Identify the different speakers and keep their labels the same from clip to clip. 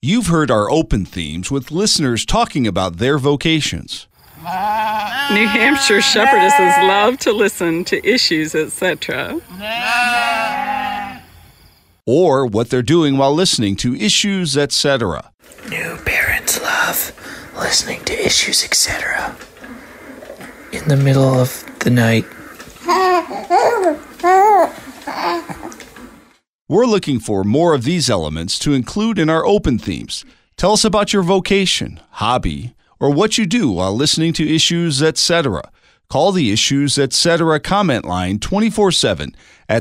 Speaker 1: You've heard our open themes with listeners talking about their vocations.
Speaker 2: New Hampshire shepherdesses love to listen to issues, etc.
Speaker 1: Or what they're doing while listening to issues, etc.
Speaker 3: New parents love listening to issues, etc. In the middle of the night.
Speaker 1: We're looking for more of these elements to include in our open themes. Tell us about your vocation, hobby, or what you do while listening to issues, etc. Call the Issues, etc. comment line 24/7 at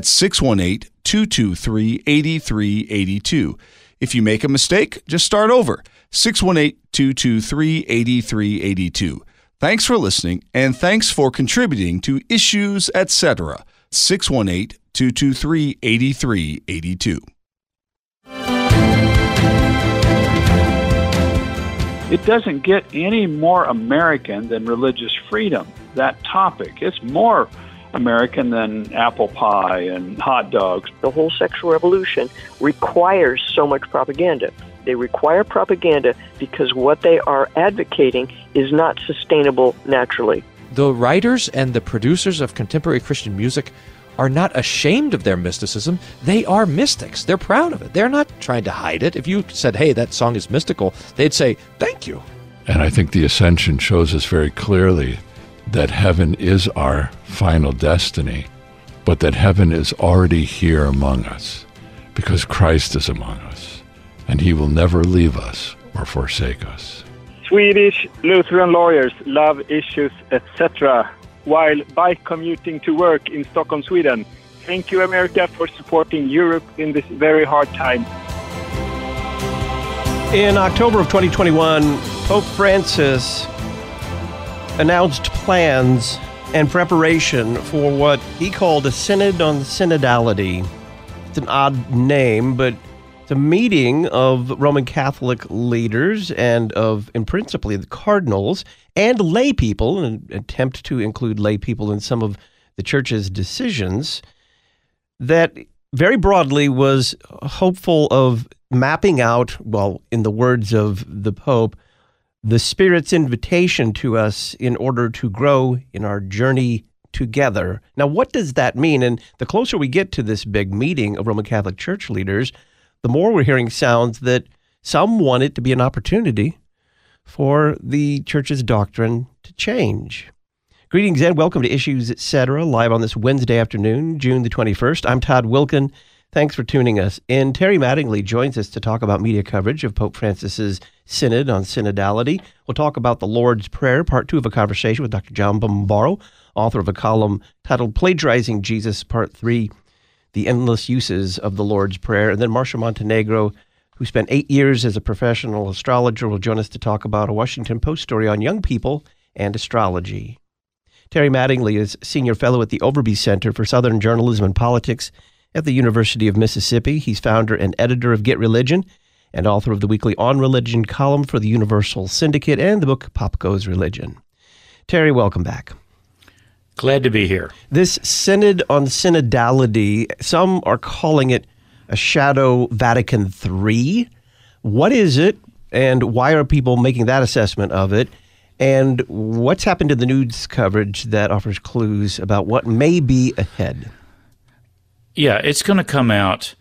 Speaker 1: 618-223-8382. If you make a mistake, just start over. 618-223-8382. Thanks for listening, and thanks for contributing to Issues, etc. 618-223-8382.
Speaker 4: It doesn't get any more American than religious freedom, that topic. It's more American than apple pie and hot dogs.
Speaker 5: The whole sexual revolution requires so much propaganda. They require propaganda because what they are advocating is not sustainable naturally.
Speaker 6: The writers and the producers of contemporary Christian music are not ashamed of their mysticism. They are mystics. They're proud of it. They're not trying to hide it. If you said, hey, that song is mystical, they'd say, thank you.
Speaker 7: And I think the Ascension shows us very clearly that heaven is our final destiny, but that heaven is already here among us because Christ is among us, and he will never leave us or forsake us.
Speaker 4: Swedish Lutheran lawyers love issues, etc., while bike commuting to work in Stockholm, Sweden. Thank you, America, for supporting Europe in this very hard time.
Speaker 8: In October of 2021, Pope Francis announced plans and preparation for what he called a Synod on Synodality. It's an odd name, but it's a meeting of Roman Catholic leaders and principally the cardinals and lay people, an attempt to include lay people in some of the church's decisions, that very broadly was hopeful of mapping out, well, in the words of the Pope, the Spirit's invitation to us in order to grow in our journey together. Now, what does that mean? And the closer we get to this big meeting of Roman Catholic Church leaders, the more we're hearing sounds that some want it to be an opportunity for the church's doctrine to change. Greetings and welcome to Issues, Etc., live on this Wednesday afternoon, June the 21st. I'm Todd Wilkin. Thanks for tuning us in. Terry Mattingly joins us to talk about media coverage of Pope Francis's Synod on Synodality. We'll talk about the Lord's Prayer, part 2 of a conversation with Dr. John Bombaro, author of a column titled Plagiarizing Jesus, part 3, The Endless Uses of the Lord's Prayer. And then Marcia Montenegro, who spent 8 years as a professional astrologer, will join us to talk about a Washington Post story on young people and astrology. Terry Mattingly is Senior Fellow at the Overby Center for Southern Journalism and Politics at the University of Mississippi. He's founder and editor of Get Religion and author of the weekly On Religion column for the Universal Syndicate and the book Pop Goes Religion. Terry, welcome back.
Speaker 9: Glad to be here.
Speaker 8: This Synod on Synodality, some are calling it a shadow Vatican III. What is it, and why are people making that assessment of it? And what's happened to the news coverage that offers clues about what may be ahead?
Speaker 9: Yeah, it's going to come out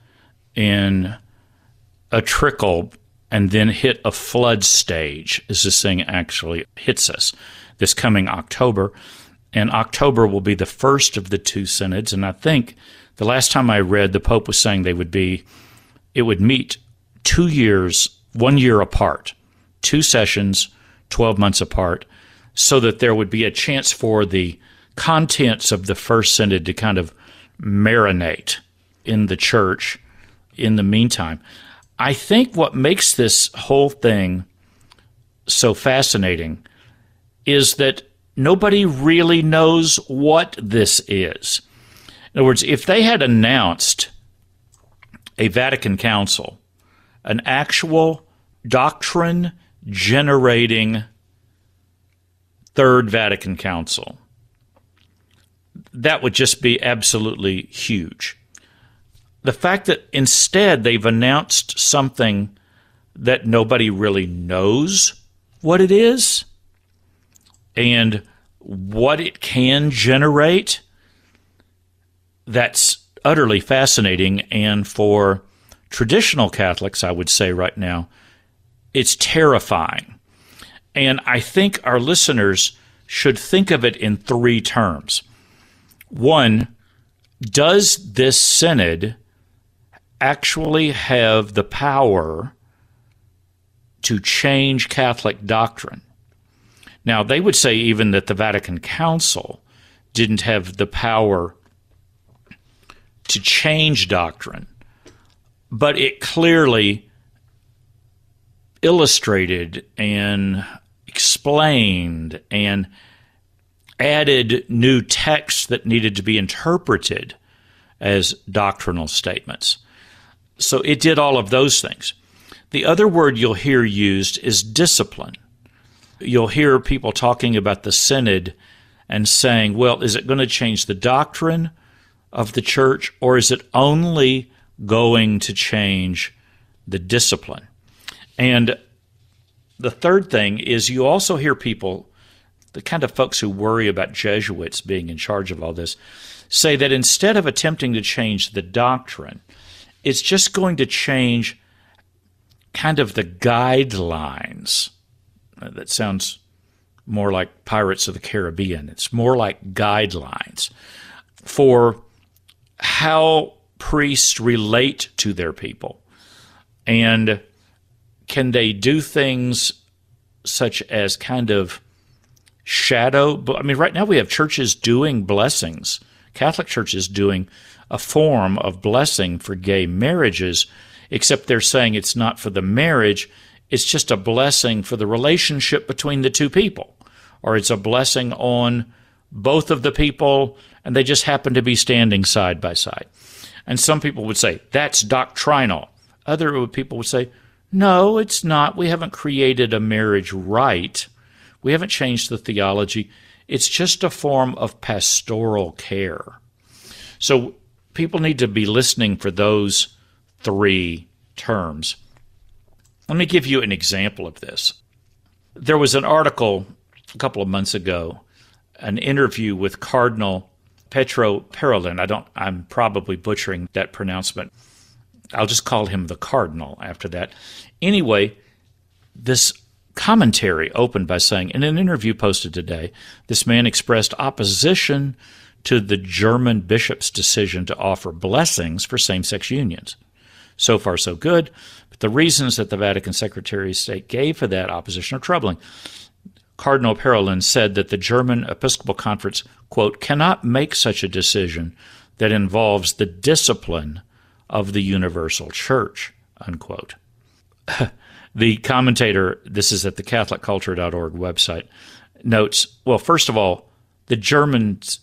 Speaker 9: in a trickle and then hit a flood stage as this thing actually hits us this coming October. And October will be the first of the two synods, and I think the last time I read, the Pope was saying it would meet 2 years, 1 year apart, 2 sessions, 12 months apart, so that there would be a chance for the contents of the first synod to kind of marinate in the church in the meantime. I think what makes this whole thing so fascinating is that nobody really knows what this is. In other words, if they had announced a Vatican Council, an actual doctrine-generating Third Vatican Council, that would just be absolutely huge. The fact that instead they've announced something that nobody really knows what it is and what it can generate. That's utterly fascinating. And for traditional Catholics, I would say right now, it's terrifying. And I think our listeners should think of it in three terms. One, does this synod actually have the power to change Catholic doctrine? Now, they would say even that the Vatican Council didn't have the power to change doctrine, but it clearly illustrated and explained and added new texts that needed to be interpreted as doctrinal statements. So it did all of those things. The other word you'll hear used is discipline. You'll hear people talking about the synod and saying, well, is it going to change the doctrine of the church, or is it only going to change the discipline? And the third thing is you also hear people, the kind of folks who worry about Jesuits being in charge of all this, say that instead of attempting to change the doctrine, it's just going to change kind of the guidelines. That sounds more like Pirates of the Caribbean. It's more like guidelines for how priests relate to their people. And can they do things such as kind of shadow? I mean, right now we have churches doing blessings, Catholic churches doing a form of blessing for gay marriages, except they're saying it's not for the marriage, it's just a blessing for the relationship between the two people, or it's a blessing on both of the people, and they just happen to be standing side by side. And some people would say, that's doctrinal. Other people would say, no, it's not. We haven't created a marriage rite. We haven't changed the theology. It's just a form of pastoral care. So people need to be listening for those three terms. Let me give you an example of this. There was an article a couple of months ago, an interview with Cardinal Pietro Parolin. I'm probably butchering that pronouncement. I'll just call him the Cardinal after that. Anyway, this commentary opened by saying, in an interview posted today, this man expressed opposition to the German bishop's decision to offer blessings for same-sex unions. So far, so good, but the reasons that the Vatican Secretary of State gave for that opposition are troubling. Cardinal Parolin said that the German Episcopal Conference, quote, cannot make such a decision that involves the discipline of the universal church, unquote. The commentator, this is at the CatholicCulture.org website, notes, well, first of all, the Germans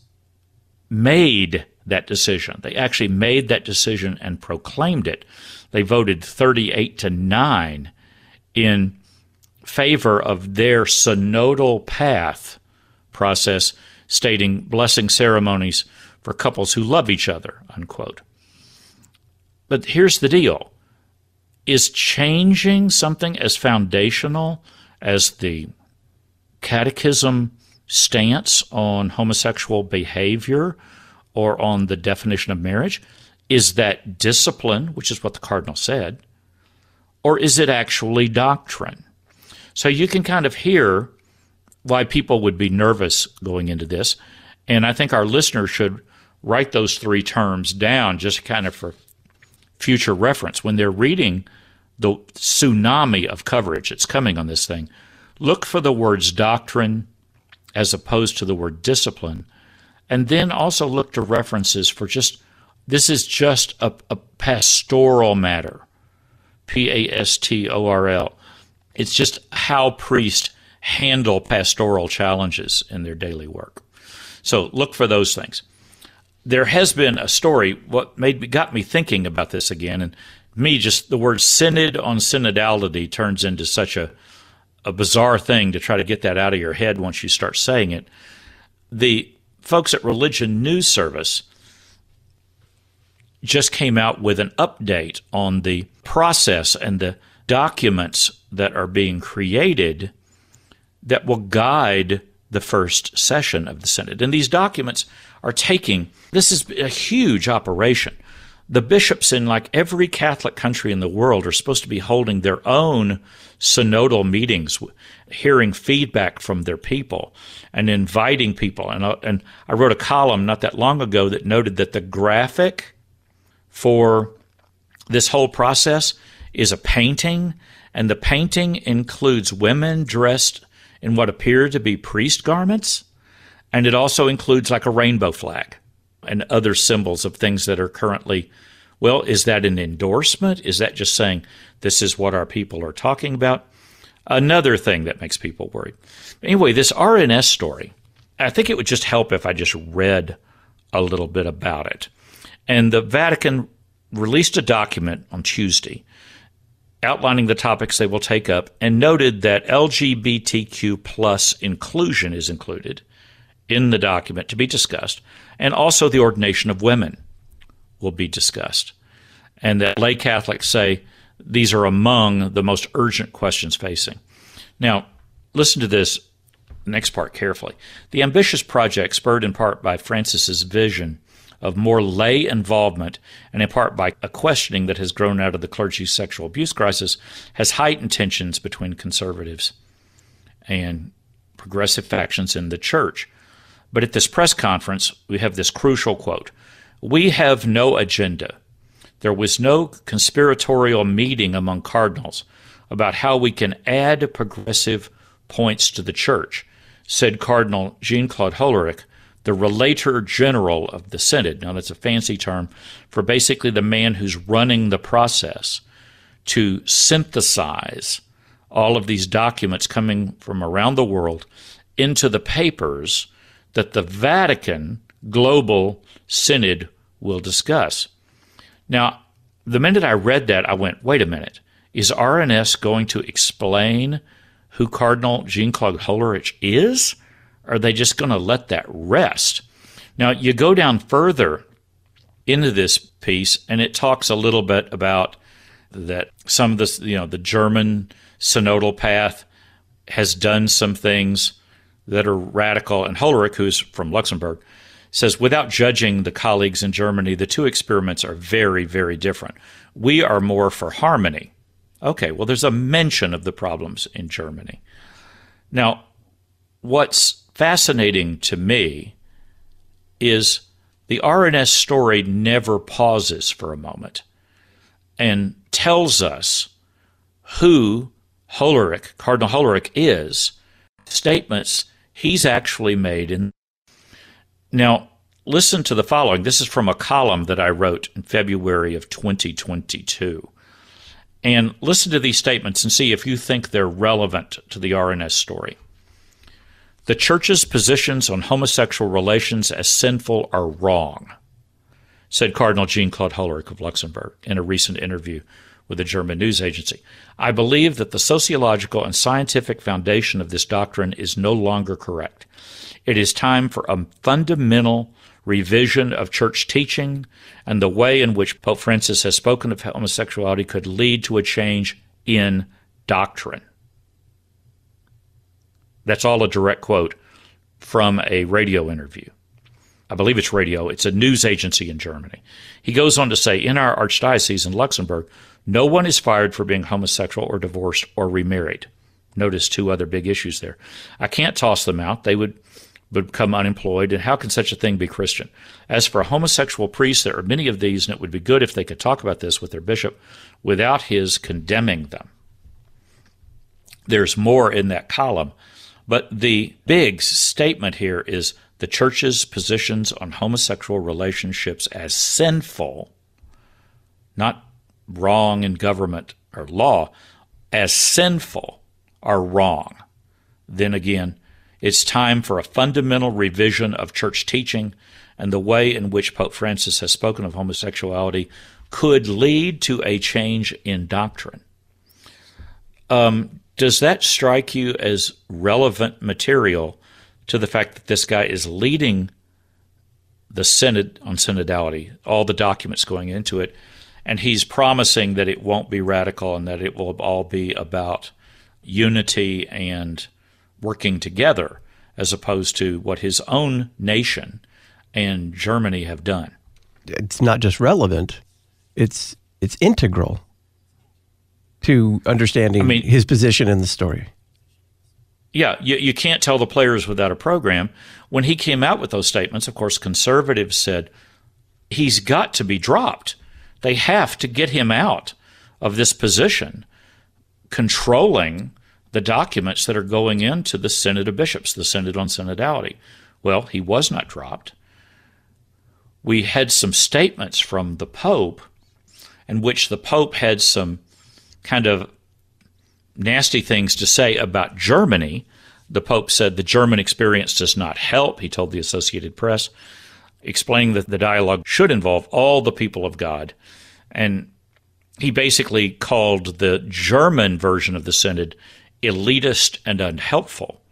Speaker 9: made that decision. They actually made that decision and proclaimed it. They voted 38-9 in favor of their synodal path process, stating blessing ceremonies for couples who love each other, unquote. But here's the deal. Is changing something as foundational as the catechism stance on homosexual behavior or on the definition of marriage, is that discipline, which is what the cardinal said, or is it actually doctrine? So you can kind of hear why people would be nervous going into this, and I think our listeners should write those three terms down just kind of for future reference. When they're reading the tsunami of coverage that's coming on this thing, look for the words doctrine as opposed to the word discipline, and then also look to references for just, this is just a pastoral matter, Pastorl. It's just how priests handle pastoral challenges in their daily work. So look for those things. There has been a story, what got me thinking about this again, and me, just the word synod on synodality turns into such a bizarre thing to try to get that out of your head once you start saying it. The folks at Religion News Service just came out with an update on the process and the documents that are being created that will guide the first session of the Synod. And these documents are this is a huge operation. The bishops in like every Catholic country in the world are supposed to be holding their own synodal meetings, hearing feedback from their people and inviting people. And I wrote a column not that long ago that noted that the graphic for this whole process is a painting, and the painting includes women dressed in what appear to be priest garments, and it also includes like a rainbow flag and other symbols of things that are currently, well, is that an endorsement? Is that just saying this is what our people are talking about? Another thing that makes people worried. Anyway, this RNS story, I think it would just help if I just read a little bit about it. And the Vatican released a document on Tuesday outlining the topics they will take up and noted that LGBTQ plus inclusion is included in the document to be discussed, and also the ordination of women will be discussed. And that lay Catholics say these are among the most urgent questions facing. Now, listen to this next part carefully. The ambitious project, spurred in part by Francis's vision of more lay involvement and in part by a questioning that has grown out of the clergy's sexual abuse crisis, has heightened tensions between conservatives and progressive factions in the church. But at this press conference, we have this crucial quote: "We have no agenda. There was no conspiratorial meeting among cardinals about how we can add progressive points to the church," said Cardinal Jean-Claude Hollerich, the Relator General of the Synod. Now, that's a fancy term for basically the man who's running the process to synthesize all of these documents coming from around the world into the papers that the Vatican Global Synod will discuss. Now, the minute I read that, I went, wait a minute, is RNS going to explain who Cardinal Jean-Claude Hollerich is? Or are they just going to let that rest? Now, you go down further into this piece, and it talks a little bit about that some of this, the German synodal path has done some things that are radical. And Hollerich, who's from Luxembourg, says, without judging the colleagues in Germany, the two experiments are very, very different. We are more for harmony. Okay, well, there's a mention of the problems in Germany. Now, what's fascinating to me is the RNS story never pauses for a moment and tells us who Hollerich, Cardinal Hollerich, is, statements he's actually made. Now, listen to the following. This is from a column that I wrote in February of 2022. And listen to these statements and see if you think they're relevant to the RNS story. "The Church's positions on homosexual relations as sinful are wrong," said Cardinal Jean-Claude Hollerich of Luxembourg in a recent interview with a German news agency. "I believe that the sociological and scientific foundation of this doctrine is no longer correct. It is time for a fundamental revision of church teaching, and the way in which Pope Francis has spoken of homosexuality could lead to a change in doctrine." That's all a direct quote from a radio interview. I believe it's radio. It's a news agency in Germany. He goes on to say, "In our archdiocese in Luxembourg, no one is fired for being homosexual or divorced or remarried." Notice two other big issues there. "I can't toss them out. They would become unemployed, and how can such a thing be Christian? As for homosexual priests, there are many of these, and it would be good if they could talk about this with their bishop without his condemning them." There's more in that column, but the big statement here is the Church's positions on homosexual relationships as sinful, not wrong in government or law, as sinful, are wrong. Then again, it's time for a fundamental revision of church teaching, and the way in which Pope Francis has spoken of homosexuality could lead to a change in doctrine. Does that strike you as relevant material to the fact that this guy is leading the Synod on synodality, all the documents going into it, And he's promising that it won't be radical and that it will all be about unity and working together, as opposed to what his own nation and Germany have done.
Speaker 8: It's not just relevant, it's integral to understanding his position in the story.
Speaker 9: Yeah, you can't tell the players without a program. When he came out with those statements, of course, conservatives said, he's got to be dropped. They have to get him out of this position, controlling the documents that are going into the Synod of Bishops, the Synod on Synodality. Well, he was not dropped. We had some statements from the Pope in which the Pope had some kind of nasty things to say about Germany. The Pope said the German experience does not help, he told the Associated Press, explaining that the dialogue should involve all the people of God. And he basically called the German version of the Synod elitist and unhelpful.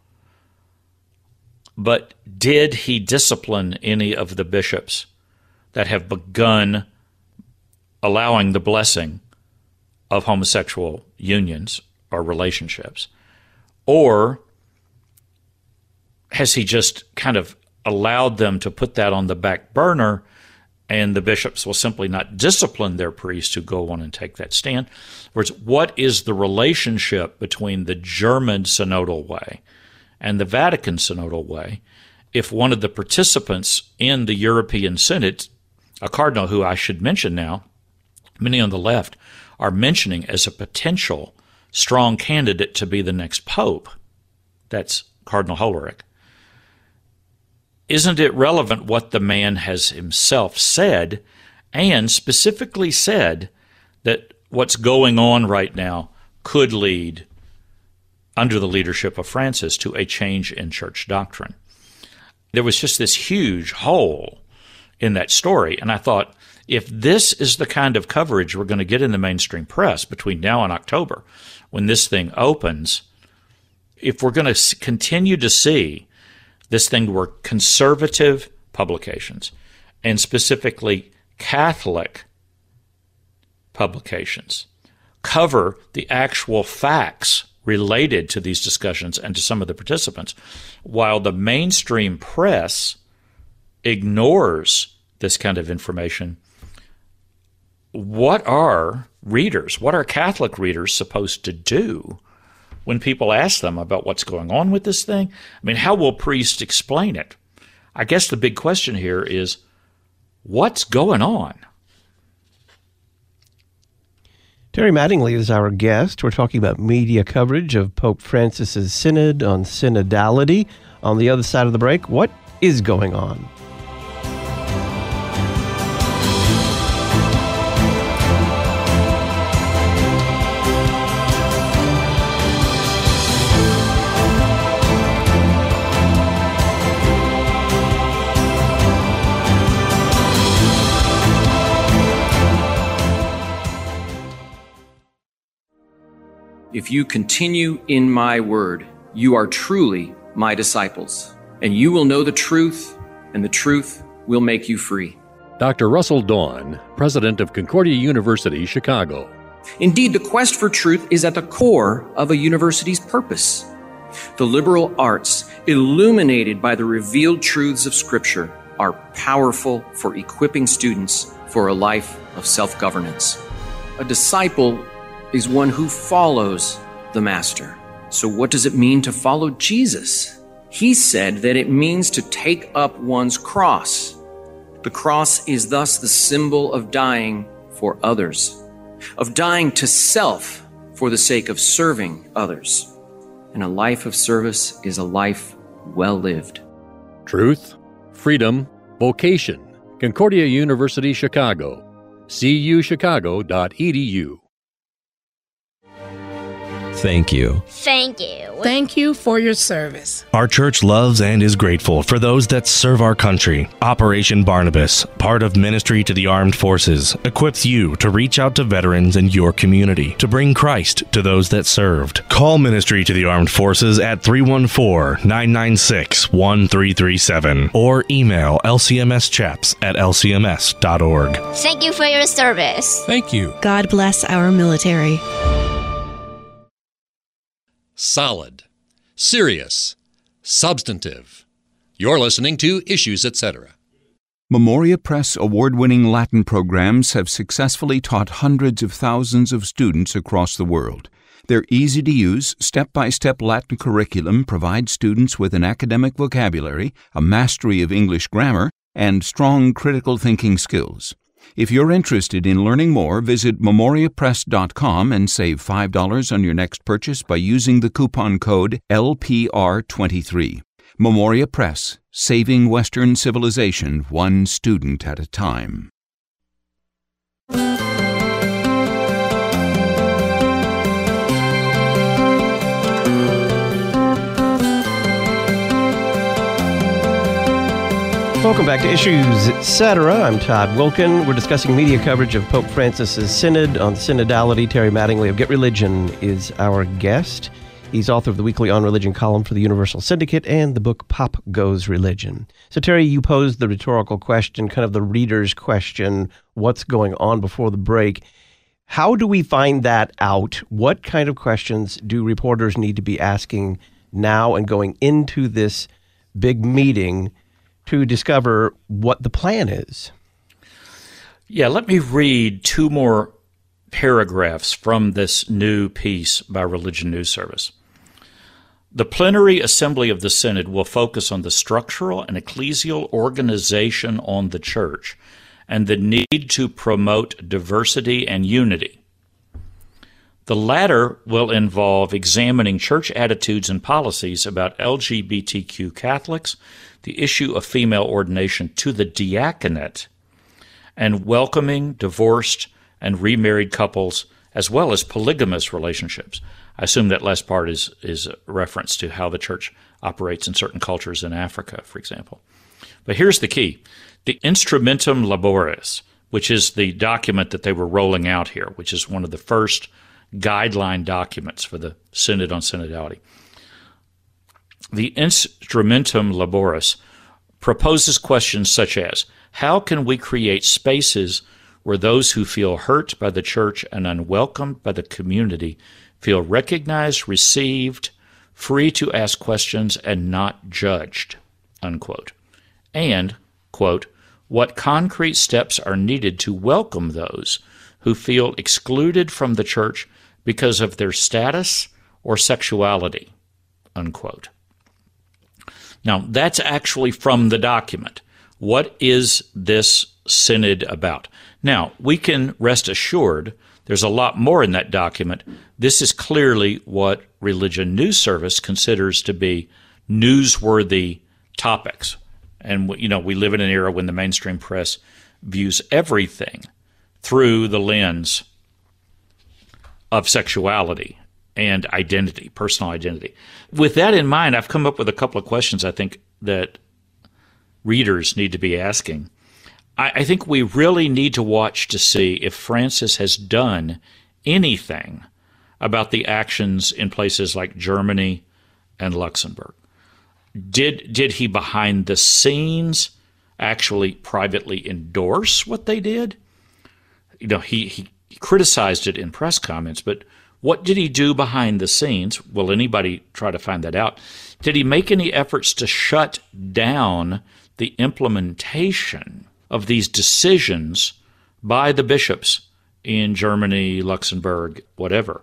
Speaker 9: But did he discipline any of the bishops that have begun allowing the blessing of homosexual unions or relationships? Or has he just kind of allowed them to put that on the back burner, and the bishops will simply not discipline their priests who go on and take that stand? In other words, what is the relationship between the German synodal way and the Vatican synodal way if one of the participants in the European Synod, a cardinal who I should mention now, many on the left are mentioning as a potential strong candidate to be the next pope, that's Cardinal Hollerich. Isn't it relevant what the man has himself said, and specifically said that what's going on right now could lead, under the leadership of Francis, to a change in church doctrine? There was just this huge hole in that story, and I thought, if this is the kind of coverage we're going to get in the mainstream press between now and October, when this thing opens, if we're going to continue to see this thing where conservative publications, and specifically Catholic publications, cover the actual facts related to these discussions and to some of the participants, while the mainstream press ignores this kind of information, what are readers, what are Catholic readers supposed to do when people ask them about what's going on with this thing? I mean, how will priests explain it? I guess the big question here is, what's going on?
Speaker 8: Terry Mattingly is our guest. We're talking about media coverage of Pope Francis's Synod on Synodality. On the other side of the break, what is going on?
Speaker 10: If you continue in my word, you are truly my disciples, and you will know the truth, and the truth will make you free.
Speaker 11: Dr. Russell Dawn, president of Concordia University, Chicago.
Speaker 10: Indeed, the quest for truth is at the core of a university's purpose. The liberal arts, illuminated by the revealed truths of Scripture, are powerful for equipping students for a life of self-governance. A disciple is one who follows the Master. So what does it mean to follow Jesus? He said that it means to take up one's cross. The cross is thus the symbol of dying for others, of dying to self for the sake of serving others. And a life of service is a life well lived.
Speaker 11: Truth, freedom, vocation. Concordia University, Chicago. cuchicago.edu.
Speaker 12: Thank you.
Speaker 13: Thank you.
Speaker 14: Thank you for your service.
Speaker 15: Our church loves and is grateful for those that serve our country. Operation Barnabas, part of Ministry to the Armed Forces, equips you to reach out to veterans in your community to bring Christ to those that served. Call Ministry to the Armed Forces at 314-996-1337 or email lcmschaps@lcms.org.
Speaker 13: Thank you for your service.
Speaker 12: Thank you.
Speaker 16: God bless our military.
Speaker 11: Solid, serious, substantive. You're listening to Issues, Etc.
Speaker 17: Memoria Press award-winning Latin programs have successfully taught hundreds of thousands of students across the world. Their easy-to-use, step-by-step Latin curriculum provides students with an academic vocabulary, a mastery of English grammar, and strong critical thinking skills. If you're interested in learning more, visit memoriapress.com and save $5 on your next purchase by using the coupon code LPR23. Memoria Press, saving Western civilization one student at a time.
Speaker 8: Welcome back to Issues, Etc. I'm Todd Wilkin. We're discussing media coverage of Pope Francis's Synod on synodality. Terry Mattingly of Get Religion is our guest. He's author of the weekly On Religion column for the Universal Syndicate and the book Pop Goes Religion. So, Terry, you posed the rhetorical question, kind of the reader's question, what's going on before the break. How do we find that out? What kind of questions do reporters need to be asking now and going into this big meeting to discover what the plan is?
Speaker 9: Yeah, let me read two more paragraphs from this new piece by Religion News Service. The plenary assembly of the Synod will focus on the structural and ecclesial organization on the Church and the need to promote diversity and unity. The latter will involve examining church attitudes and policies about LGBTQ Catholics, the issue of female ordination to the diaconate, and welcoming divorced and remarried couples, as well as polygamous relationships. I assume that last part is a reference to how the church operates in certain cultures in Africa, for example. But here's the key. The Instrumentum Laboris, which is the document that they were rolling out here, which is one of the first guideline documents for the Synod on Synodality. The Instrumentum Laboris proposes questions such as, how can we create spaces where those who feel hurt by the church and unwelcomed by the community feel recognized, received, free to ask questions, and not judged, unquote. And, quote, what concrete steps are needed to welcome those who feel excluded from the church because of their status or sexuality, unquote. Now, that's actually from the document. What is this synod about? Now, we can rest assured there's a lot more in that document. This is clearly what Religion News Service considers to be newsworthy topics. And, we live in an era when the mainstream press views everything through the lens of sexuality and identity, personal identity. With that in mind, I've come up with a couple of questions I think that readers need to be asking. I think we really need to watch to see if Francis has done anything about the actions in places like Germany and Luxembourg. Did he behind the scenes actually privately endorse what they did? He criticized it in press comments, but what did he do behind the scenes? Will anybody try to find that out? Did he make any efforts to shut down the implementation of these decisions by the bishops in Germany, Luxembourg, whatever?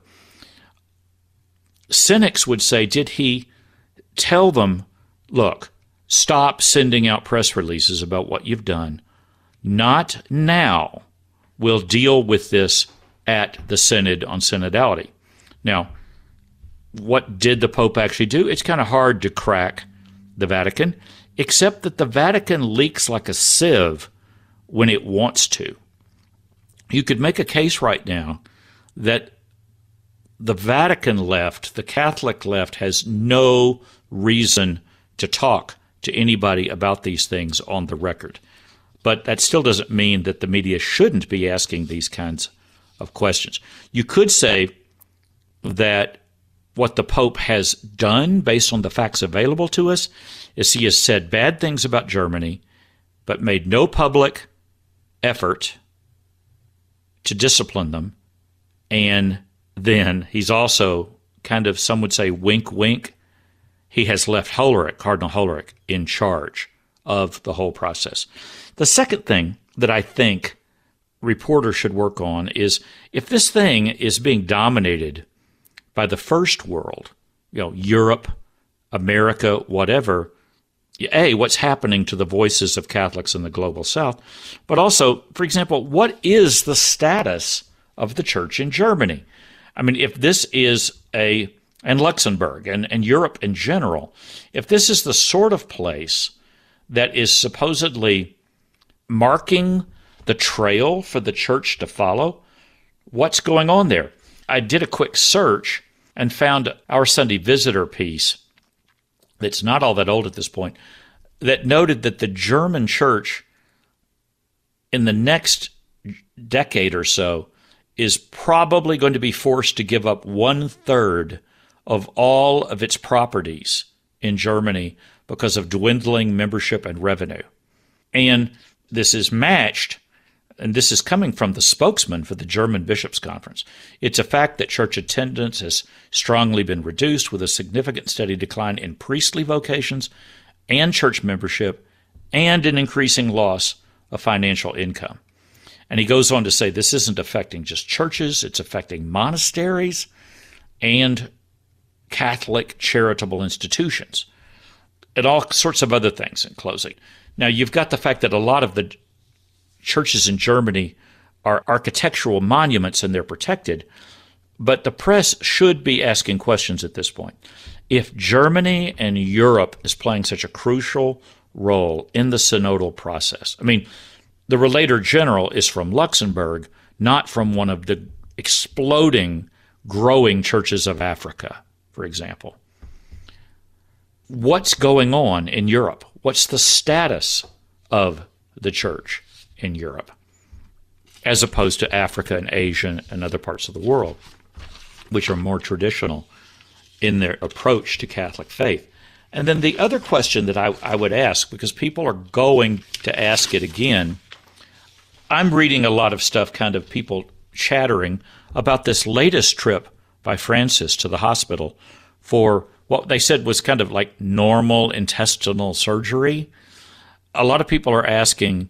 Speaker 9: Cynics would say, did he tell them, look, stop sending out press releases about what you've done. Not now. We'll deal with this at the Synod on Synodality. Now, what did the Pope actually do? It's kind of hard to crack the Vatican, except that the Vatican leaks like a sieve when it wants to. You could make a case right now that the Vatican left, the Catholic left, has no reason to talk to anybody about these things on the record. But that still doesn't mean that the media shouldn't be asking these kinds of questions. You could say that what the Pope has done, based on the facts available to us, is he has said bad things about Germany, but made no public effort to discipline them. And then he's also kind of, some would say, wink, wink, he has left Hollerich, Cardinal Hollerich, in charge of the whole process. The second thing that I think reporters should work on is, if this thing is being dominated by the first world, Europe, America, whatever, A, what's happening to the voices of Catholics in the global South, but also, for example, what is the status of the church in Germany? I mean, if this is and Luxembourg and Europe in general, if this is the sort of place that is supposedly marking the trail for the church to follow, what's going on there? I did a quick search and found our Sunday Visitor piece that's not all that old at this point, that noted that the German church in the next decade or so is probably going to be forced to give up 1/3 of all of its properties in Germany because of dwindling membership and revenue. And this is matched, and this is coming from the spokesman for the German Bishops' Conference. It's a fact that church attendance has strongly been reduced, with a significant steady decline in priestly vocations and church membership, and an increasing loss of financial income. And he goes on to say this isn't affecting just churches, it's affecting monasteries and Catholic charitable institutions, and all sorts of other things in closing. Now, you've got the fact that a lot of the churches in Germany are architectural monuments and they're protected, but the press should be asking questions at this point. If Germany and Europe is playing such a crucial role in the synodal process, I mean, the Relator General is from Luxembourg, not from one of the exploding, growing churches of Africa, for example. What's going on in Europe? What's the status of the church in Europe, as opposed to Africa and Asia and other parts of the world, which are more traditional in their approach to Catholic faith? And then the other question that I would ask, because people are going to ask it again, I'm reading a lot of stuff, kind of people chattering about this latest trip by Francis to the hospital for what they said was kind of like normal intestinal surgery. A lot of people are asking,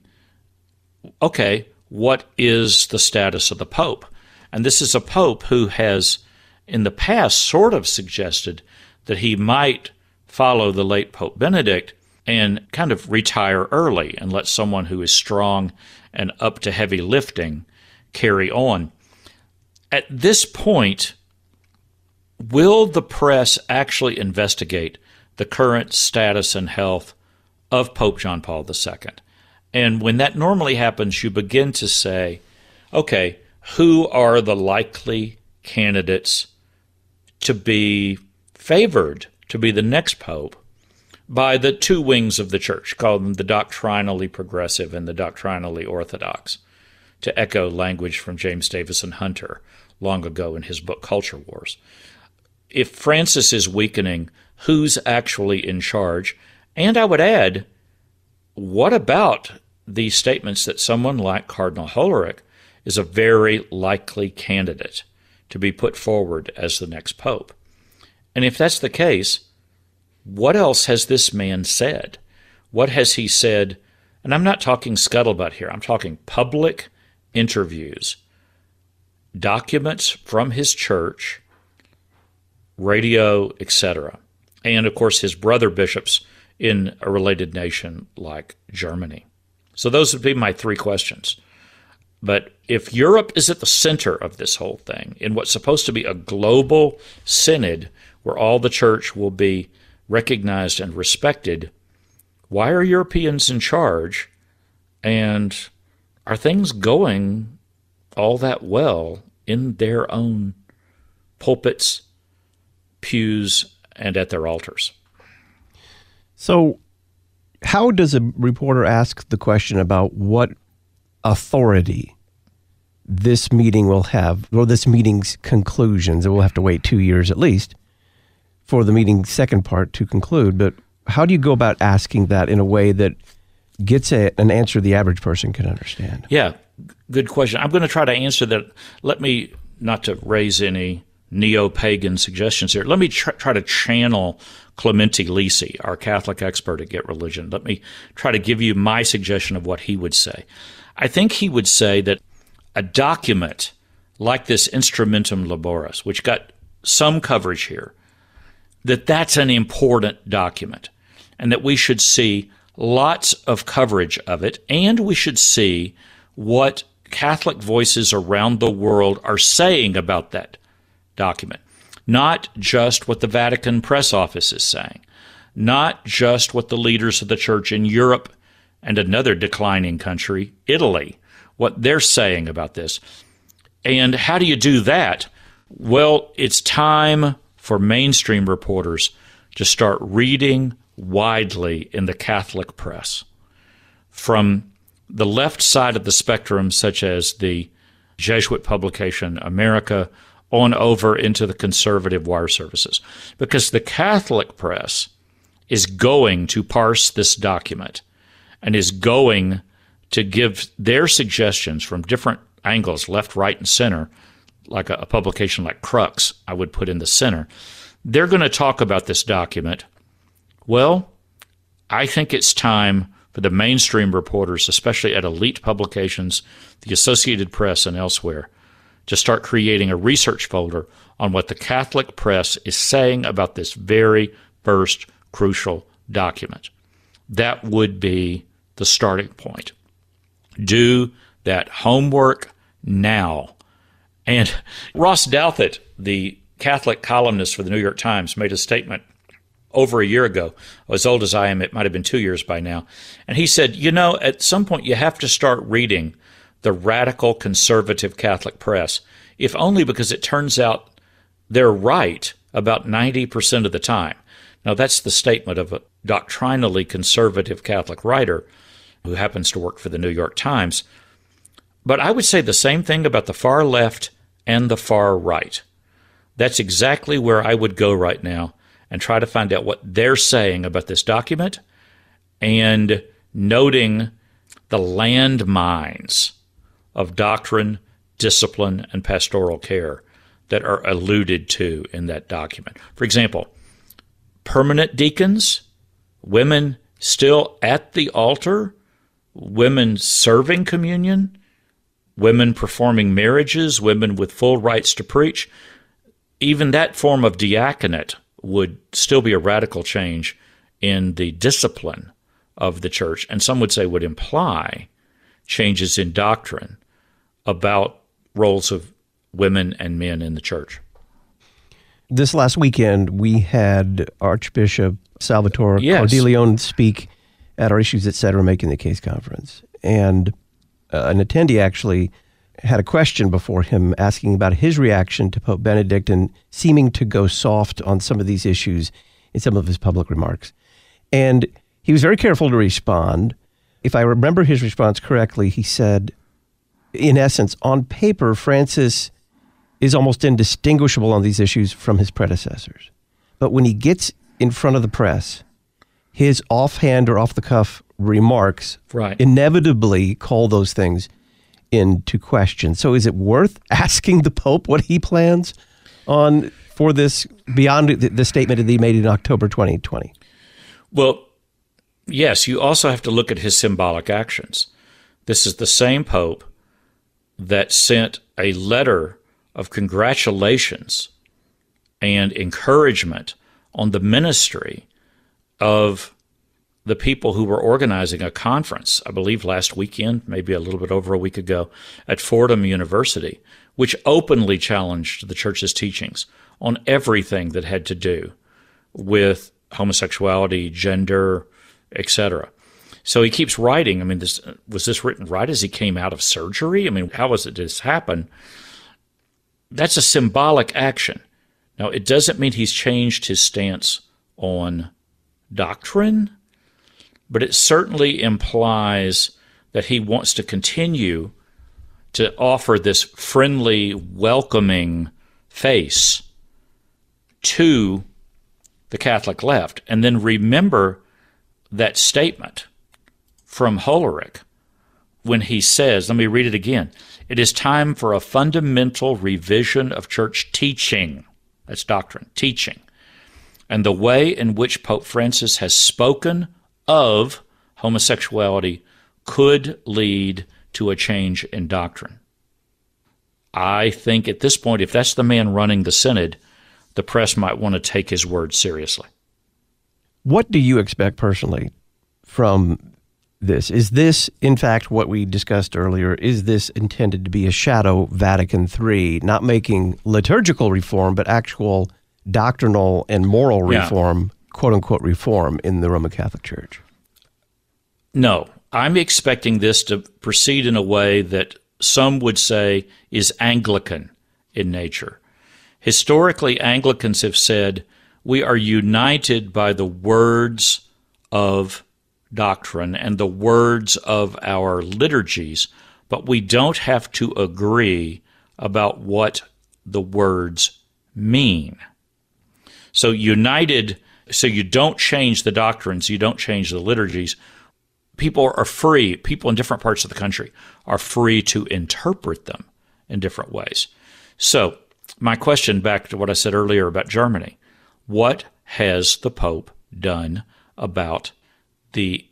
Speaker 9: okay, what is the status of the Pope? And this is a Pope who has, in the past, sort of suggested that he might follow the late Pope Benedict and kind of retire early and let someone who is strong and up to heavy lifting carry on. At this point, will the press actually investigate the current status and health of Pope John Paul II? And when that normally happens, you begin to say, okay, who are the likely candidates to be favored to be the next pope by the two wings of the church, call them the doctrinally progressive and the doctrinally orthodox, to echo language from James Davison Hunter long ago in his book Culture Wars. If Francis is weakening, who's actually in charge? And I would add, what about the statements that someone like Cardinal Hollerich is a very likely candidate to be put forward as the next pope? And if that's the case, what else has this man said? What has he said? And I'm not talking scuttlebutt here. I'm talking public interviews, documents from his church, radio, etc., and, of course, his brother bishops in a related nation like Germany. So those would be my three questions. But if Europe is at the center of this whole thing, in what's supposed to be a global synod where all the church will be recognized and respected, why are Europeans in charge? And are things going all that well in their own pulpits, pews, and at their altars.
Speaker 8: So how does a reporter ask the question about what authority this meeting will have, or this meeting's conclusions? And we'll have to wait 2 years at least for the meeting's second part to conclude. But how do you go about asking that in a way that gets an answer the average person can understand?
Speaker 9: Yeah, good question. I'm going to try to answer that. Let me, not to raise any neo-pagan suggestions here, let me try to channel Clemente Lisi, our Catholic expert at Get Religion. Let me try to give you my suggestion of what he would say. I think he would say that a document like this Instrumentum Laboris, which got some coverage here, that's an important document, and that we should see lots of coverage of it, and we should see what Catholic voices around the world are saying about that document. Not just what the Vatican press office is saying, not just what the leaders of the church in Europe and another declining country, Italy, what they're saying about this. And how do you do that? Well, it's time for mainstream reporters to start reading widely in the Catholic press. From the left side of the spectrum, such as the Jesuit publication America, on over into the conservative wire services. Because the Catholic press is going to parse this document and is going to give their suggestions from different angles, left, right, and center, like a publication like Crux I would put in the center. They're going to talk about this document. Well, I think it's time for the mainstream reporters, especially at elite publications, the Associated Press and elsewhere, to start creating a research folder on what the Catholic press is saying about this very first crucial document. That would be the starting point. Do that homework now. And Ross Douthat, the Catholic columnist for the New York Times, made a statement over a year ago. As old as I am, it might have been 2 years by now. And he said, at some point you have to start reading the radical conservative Catholic press, if only because it turns out they're right about 90% of the time. Now, that's the statement of a doctrinally conservative Catholic writer who happens to work for the New York Times. But I would say the same thing about the far left and the far right. That's exactly where I would go right now and try to find out what they're saying about this document and noting the landmines of doctrine, discipline, and pastoral care that are alluded to in that document. For example, permanent deacons, women still at the altar, women serving communion, women performing marriages, women with full rights to preach. Even that form of diaconate would still be a radical change in the discipline of the church, and some would say would imply changes in doctrine about roles of women and men in the church.
Speaker 8: This last weekend, we had Archbishop Salvatore Cordileone speak at our Issues Etc. Making the Case conference. And an attendee actually had a question before him asking about his reaction to Pope Benedict and seeming to go soft on some of these issues in some of his public remarks. And he was very careful to respond. If I remember his response correctly, he said, in essence, on paper, Francis is almost indistinguishable on these issues from his predecessors. But when he gets in front of the press, his offhand or off-the-cuff remarks inevitably call those things into question. So is it worth asking the Pope what he plans on for this beyond the statement that he made in October 2020?
Speaker 9: Well, yes, you also have to look at his symbolic actions. This is the same Pope that sent a letter of congratulations and encouragement on the ministry of the people who were organizing a conference, I believe last weekend, maybe a little bit over a week ago, at Fordham University, which openly challenged the church's teachings on everything that had to do with homosexuality, gender, etc. So he keeps writing. I mean, was this written right as he came out of surgery? I mean, how was it this happen? That's a symbolic action. Now, it doesn't mean he's changed his stance on doctrine, but it certainly implies that he wants to continue to offer this friendly, welcoming face to the Catholic left. And then remember that statement from Hollerich when he says, let me read it again, it is time for a fundamental revision of church teaching. That's doctrine, teaching. And the way in which Pope Francis has spoken of homosexuality could lead to a change in doctrine. I think at this point, if that's the man running the synod, the press might want to take his word seriously.
Speaker 8: What do you expect personally from this? Is this, in fact, what we discussed earlier? Is this intended to be a shadow Vatican III, not making liturgical reform, but actual doctrinal and moral reform, quote-unquote reform in the Roman Catholic Church?
Speaker 9: No. I'm expecting this to proceed in a way that some would say is Anglican in nature. Historically, Anglicans have said, we are united by the words of doctrine and the words of our liturgies, but we don't have to agree about what the words mean. So united, so you don't change the doctrines, you don't change the liturgies. People are free, people in different parts of the country are free to interpret them in different ways. So my question back to what I said earlier about Germany, what has the Pope done about the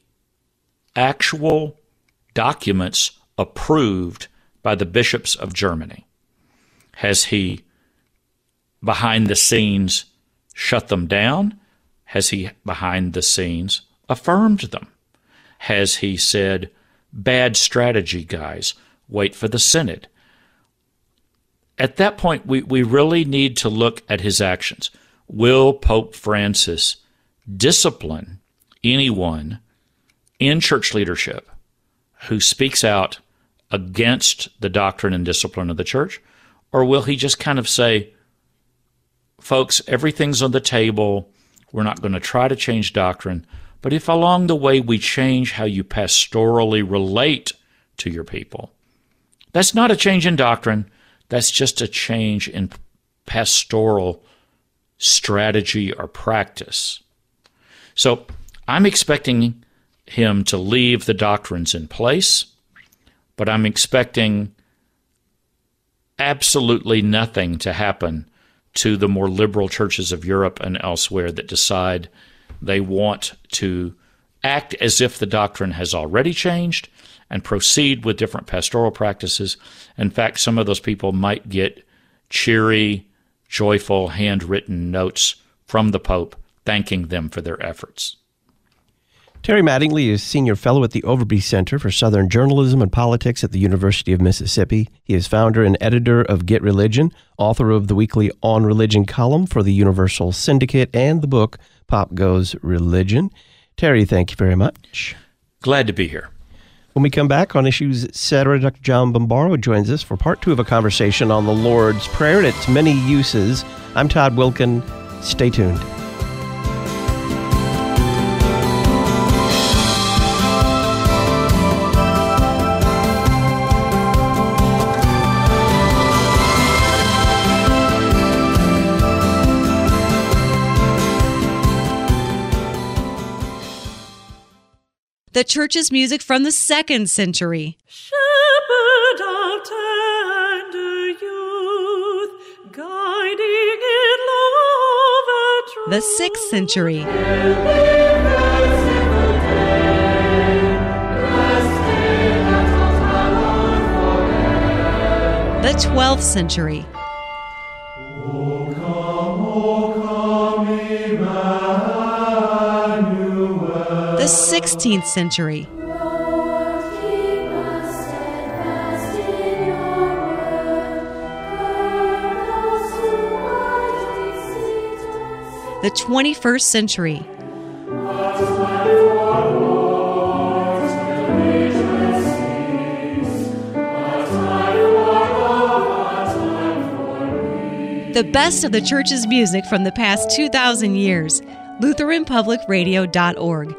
Speaker 9: actual documents approved by the bishops of Germany? Has he, behind the scenes, shut them down? Has he, behind the scenes, affirmed them? Has he said, bad strategy, guys, wait for the synod? At that point, we really need to look at his actions. Will Pope Francis discipline anyone in church leadership who speaks out against the doctrine and discipline of the church? Or will he just kind of say, folks, everything's on the table, we're not going to try to change doctrine, but if along the way we change how you pastorally relate to your people, that's not a change in doctrine, that's just a change in pastoral strategy or practice. So I'm expecting him to leave the doctrines in place, but I'm expecting absolutely nothing to happen to the more liberal churches of Europe and elsewhere that decide they want to act as if the doctrine has already changed and proceed with different pastoral practices. In fact, some of those people might get cheery, joyful, handwritten notes from the Pope thanking them for their efforts.
Speaker 8: Terry Mattingly is Senior Fellow at the Overby Center for Southern Journalism and Politics at the University of Mississippi. He is founder and editor of Get Religion, author of the weekly On Religion column for the Universal Syndicate, and the book Pop Goes Religion. Terry, thank you very much.
Speaker 9: Glad to be here.
Speaker 8: When we come back on Issues Etc., Dr. John Bombaro joins us for part 2 of a conversation on the Lord's Prayer and its many uses. I'm Todd Wilkin. Stay tuned.
Speaker 12: The church's music from the 2nd century.
Speaker 18: Shepherd of tender youth, guiding in love and truth.
Speaker 12: The 6th century. The 12th century. The 16th century. The 21st century. The best of the church's music from the past 2,000 years. LutheranPublicRadio.org.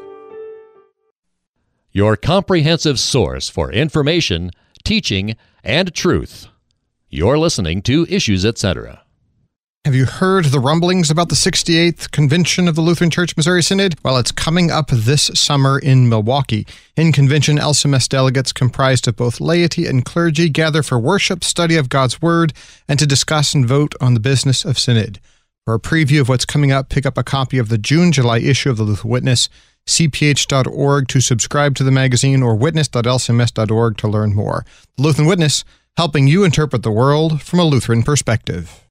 Speaker 11: Your comprehensive source for information, teaching, and truth. You're listening to Issues, Etc.
Speaker 19: Have you heard the rumblings about the 68th Convention of the Lutheran Church Missouri Synod? Well, it's coming up this summer in Milwaukee. In convention, LCMS delegates comprised of both laity and clergy gather for worship, study of God's Word, and to discuss and vote on the business of Synod. For a preview of what's coming up, pick up a copy of the June-July issue of the Lutheran Witness, cph.org to subscribe to the magazine, or witness.lcms.org to learn more. The Lutheran Witness, helping you interpret the world from a Lutheran perspective.